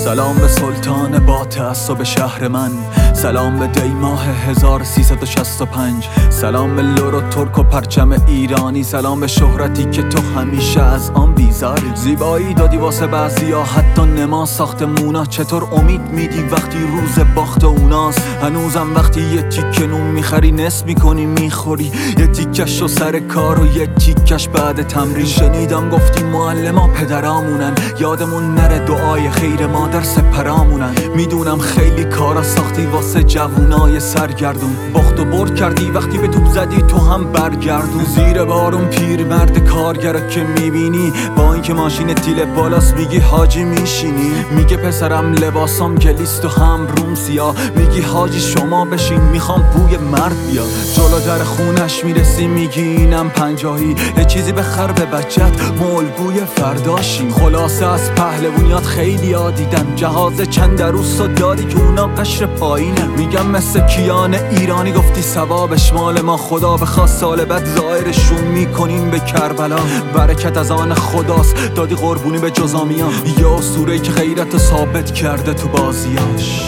سلام به سلطان با تعصب شهر من، سلام به دی ماه 1365، سلام به لور و ترک و پرچم ایرانی، سلام به شهرتی که تو همیشه از آن بیزاری. زیبایی دادی واسه بعضیا حتی نما ساختمونا، چطور امید میدی وقتی روز باخت اوناست؟ هنوزم وقتی یه تیکه نون میخری نصف میکنی میخوری، یه تیکش و سر کار و یه تیکش بعد تمرین. شنیدم گفتی معلما پدرامونن، یادمون نره دعای خیر مادر سپرامونن. میدونم خیلی کارا ساختی واسه جوونای سرگردون، باخت و برد کردی وقتی به توپ زدی تو هم برگردون. زیر بارون پیرمرد کارگرا که میبینی با اینکه ماشین تیل بالاست میگی حاجی میشینی. میگه پسرم لباسام گلیست و هم روم سیاه، میگی حاجی شما بشین میخوام بوی مرد بیا. جلو در خونش میرسی میگی اینم پنجاهی، یه چیزی بخر به بچت مولگوی فرداشی. خلاصه از پهلوونیات خیلی ها دیدم، جهاز چند روز داری که اونا قشر پایینه. میگم مثل کیان ایرانی گفتی ثوابش مال ما، خدا بخواد سال بعد ظاهرشون میکنیم به کربلا. برکت از آن خداست دادی قربونی به جزامیان، یه اسطوره‌ای که غیرت ثابت کرده تو بازیاش.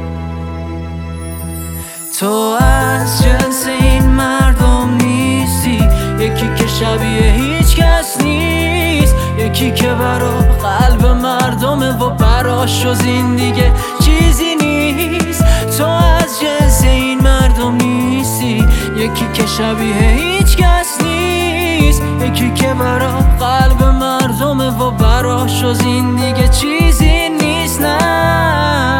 تو از جنس این مردم نیستی، یکی که شبیه هیچ کس نیست، یکی که برا قلب مردمه و براش جز این دیگه چیزی نیست. تو از جنس این مردم نیستی، یکی که شبیه هیچ کس نیست، یکی که برا قلب مردمه و براش جز این دیگه چیزی نیست. نه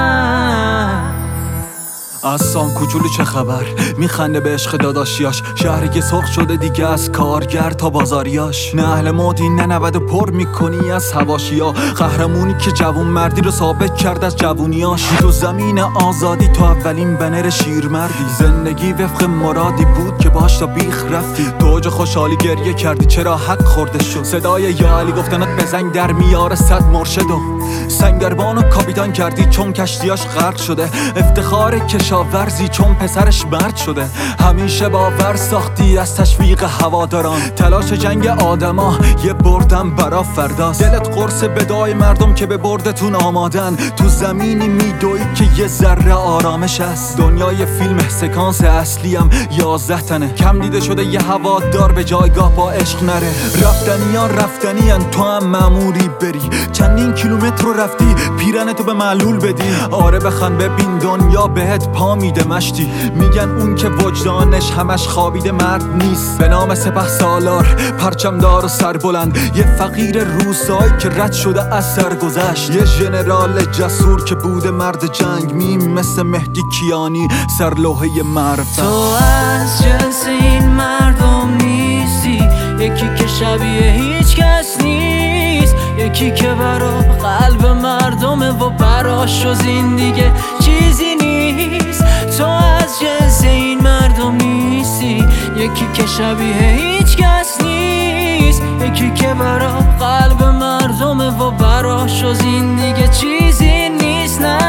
اصام کوچولو چه خبر، میخنده به عشق داداشیاش، شهری که سرخ شده دیگه از کارگر تا بازاریاش. نه اهل مودی نه نود و پر میکنی از حواشیا، قهرمونی که جوون مردی رو ثابت کرد از جوونیاش. تو زمین آزادی تو اولین بنر شیرمردی، زندگی وفق مرادی بود که باش تا بیخ رفتی. تو اوج خوشحالی گریه کردی چرا حق خورده شد، صدای یا علی گفتنت بزنگ در میاره صد مرشدو. سنگربانو کاپیتان کردی چون کشتیاش غرق شده، افتخار کشاورزی چون پسرش مرد شده. همیشه باور ساختی از تشویق هواداران، تلاش جنگ آدما یه بردم برا فرداست. دلت قرص بدای مردم که به بردتون آمادن، تو زمینی میدوی که یه ذره آرامش هست. دنیای فیلم سکانس اصلی هم 11 تنه، کم دیده شده یه هوادار به جایگاه با عشق نره. رفتنی ان تو هم مأموری بری، چندین کیلومتر رو رفتی پیرنتو به معلول بدی. آره بخن ببین دنیا بهت پا میده مشتی، میگن اون که وجدانش همش خوابیده مرد نیست. به نام سپه سالار پرچم دار و سر بلند، یه فقیر روسایی که رد شده از سرگذشت، یه ژنرال جسور که بوده مرد جنگ، میم مثل مهدی کیانی سرلوحه معرفت. تو از جنس این مردم نیستی، یکی که شبیه هیچ کس نیست، یکی که برا قلب مردمه و براش جز این دیگه چیزی نیست. تو از جنس این مردم نیستی، یکی که شبیه هیچ کس نیست، یکی که برا قلب مردمه و براش جز این دیگه چیزی نیست. نه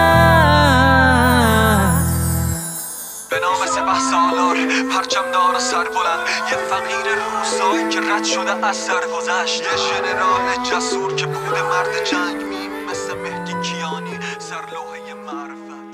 به نام سپه سالار پرچم دار و سر بلند، یه فقیر روسایی که رد شده از سرگذشت، یه ژنرال جسور که بوده مرد جنگ، میم مثل مهدی کیانی سرلوحه معرفت.